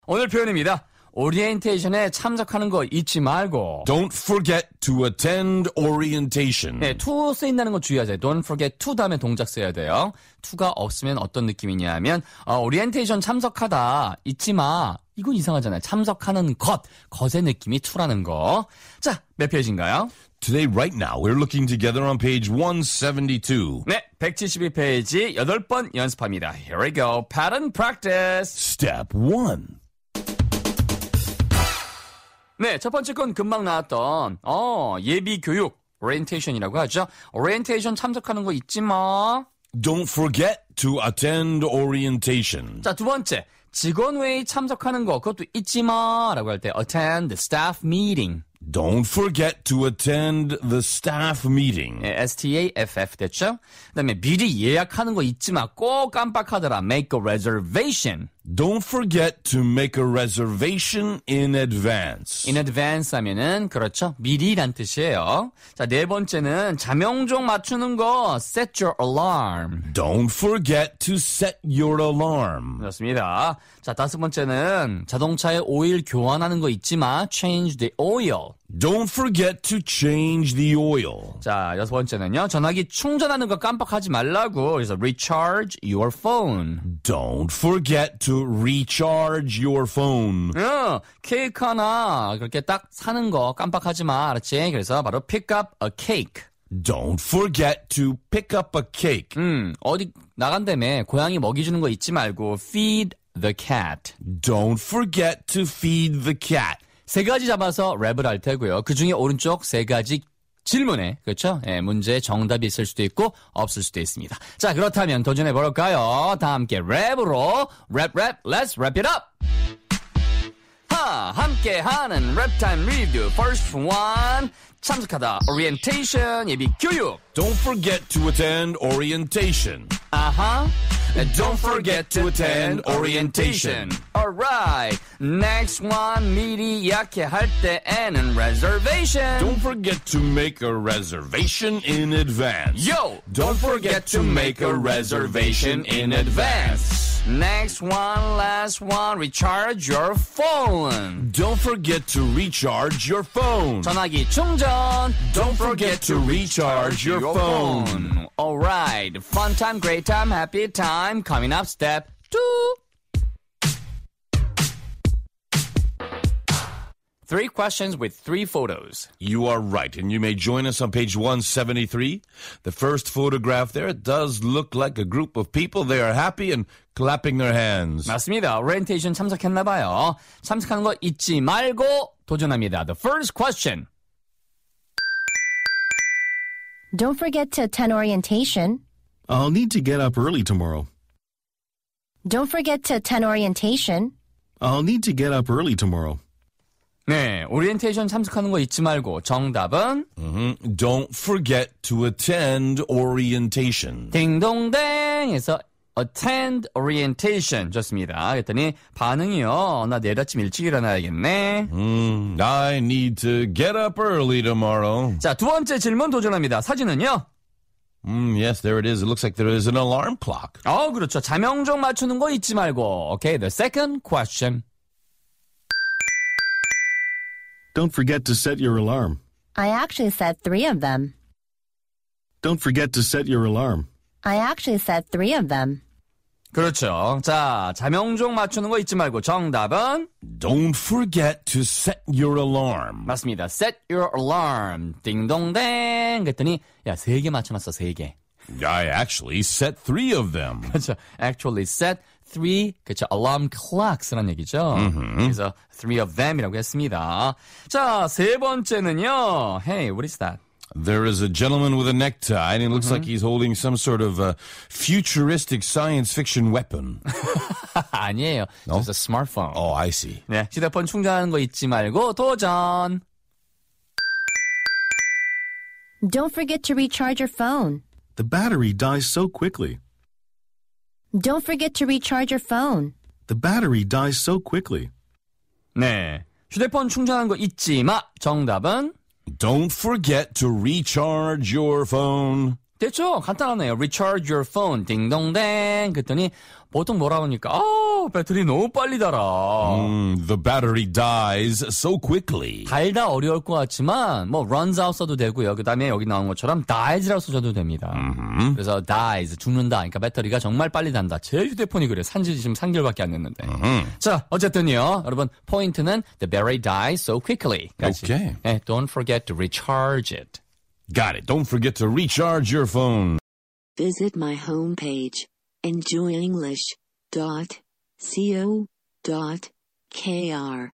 오늘 표현입니다. 오리엔테이션에 참석하는 거 잊지 말고. Don't forget to attend orientation. 네, to 쓰인다는 거 주의하세요. Don't forget to 다음에 동작 써야 돼요. to가 없으면 어떤 느낌이냐 하면 오리엔테이션 참석하다 잊지 마. 이건 이상하잖아요. 참석하는 것의 느낌이 to라는 거. 자, 몇 페이지인가요? Today, right now, we're looking together on page 172. 네, 172페이지 8번 연습합니다. Here we go. Pattern practice. Step 1. 네, 첫 번째 건 금방 나왔던 예비 교육 orientation이라고 하죠. orientation 참석하는 거 잊지 마. Don't forget to attend orientation. 자, 두 번째 직원회의 참석하는 거 그것도 잊지 마라고 할 때 attend the staff meeting. Don't forget to attend the staff meeting. 네, STAFF 됐죠? 그다음에 미리 예약하는 거 잊지 마. 꼭 깜빡하더라. Make a reservation. Don't forget to make a reservation in advance. In advance 하면은 그렇죠. 미리란 뜻이에요. 자, 네 번째는 자명종 맞추는 거 set your alarm. Don't forget to set your alarm. 그렇습니다. 자, 다섯 번째는 자동차에 오일 교환하는 거 잊지 마. Change the oil. Don't forget to change the oil. 자, 여섯 번째는요. 전화기 충전하는 거 깜빡하지 말라고. 그래서 recharge your phone. Don't forget to recharge your phone. 케이크 하나 그렇게 딱 사는 거 깜빡하지 마. 알았지? 그래서 바로 pick up a cake. Don't forget to pick up a cake. 어디 나간다며 고양이 먹이 주는 거 잊지 말고 feed the cat. Don't forget to feed the cat. 세 가지 잡아서 랩을 할 테고요. 그중에 오른쪽 세 가지 질문에 그렇죠? 예, 문제에 정답이 있을 수도 있고 없을 수도 있습니다. 자, 그렇다면 도전해 볼까요? 다 함께 랩으로 랩 let's wrap it up. 함께 하는 랩타임 리뷰 first one. 참석하다 orientation 예비 교육. Don't forget to attend orientation. Don't forget to attend orientation. Alright. Next one. 미리 예약할 때에는 reservation. Don't forget to make a reservation in advance. Yo! Don't forget to make a reservation in advance. Next one, last one. Recharge your phone. Don't forget to recharge your phone. 전화기 충전. Don't forget to recharge your phone. Alright. Fun time, great time, happy time. Coming up, step 2. 3 questions with 3 photos. You are right, and you may join us on page 173. The first photograph there, it does look like a group of people. They are happy and clapping their hands. 맞습니다. 오리엔테이션 참석했나 봐요. 참석하는 거 잊지 말고 도전합니다. The first question. Don't forget to attend orientation. I'll need to get up early tomorrow. Don't forget to attend orientation. I'll need to get up early tomorrow. 네, 오리엔테이션 참석하는 거 잊지 말고 정답은 Don't forget to attend orientation. 딩동댕에서 attend orientation 좋습니다. 그랬더니 반응이요. 나 내일 아침 일찍 일어나야겠네. I need to get up early tomorrow. 자, 두 번째 질문 도전합니다. 사진은요? Yes, there it is. It looks like there is an alarm clock. 그렇죠. 자명종 맞추는 거 잊지 말고. Okay, the second question. Don't forget to set your alarm. I actually set 3 of them. Don't forget to set your alarm. I actually set 3 of them. 그렇죠. 자, 자명종 맞추는 거 잊지 말고 정답은? Don't forget to set your alarm. 맞습니다. Set your alarm. 딩동댕. 그랬더니 야, 3개 맞춰놨어. 3개. I actually set 3 of them. 그렇죠. Actually set 3, 그렇죠. Alarm clocks라는 얘기죠. 그래서 3 of them이라고 했습니다. 자, 세 번째는요. Hey, what is that? There is a gentleman with a necktie, and it looks like he's holding some sort of futuristic science fiction weapon. 아니에요. No? Just a smartphone. Oh, I see. 네, 휴대폰 충전하는 거 잊지 말고 도전. Don't forget to recharge your phone. The battery dies so quickly. Don't forget to recharge your phone. The battery dies so quickly. 네, 휴대폰 충전하는 거 잊지 마. 정답은? Don't forget to recharge your phone. 됐죠? 간단하네요. Recharge your phone. 딩동댕. 그랬더니 보통 뭐라고 하니까 배터리 너무 빨리 달아. The battery dies so quickly. 달다 어려울 것 같지만 뭐 runs out 써도 되고요. 그다음에 여기 나온 것처럼 dies라고 써줘도 됩니다. 그래서 dies 죽는다. 그러니까 배터리가 정말 빨리 단다. 제 휴대폰이 그래. 산지 지금 3개월밖에 안 됐는데. 자, 어쨌든요. 여러분 포인트는 the battery dies so quickly. Okay. 네, don't forget to recharge it. Got it. Don't forget to recharge your phone. Visit my homepage, enjoyenglish.co.kr.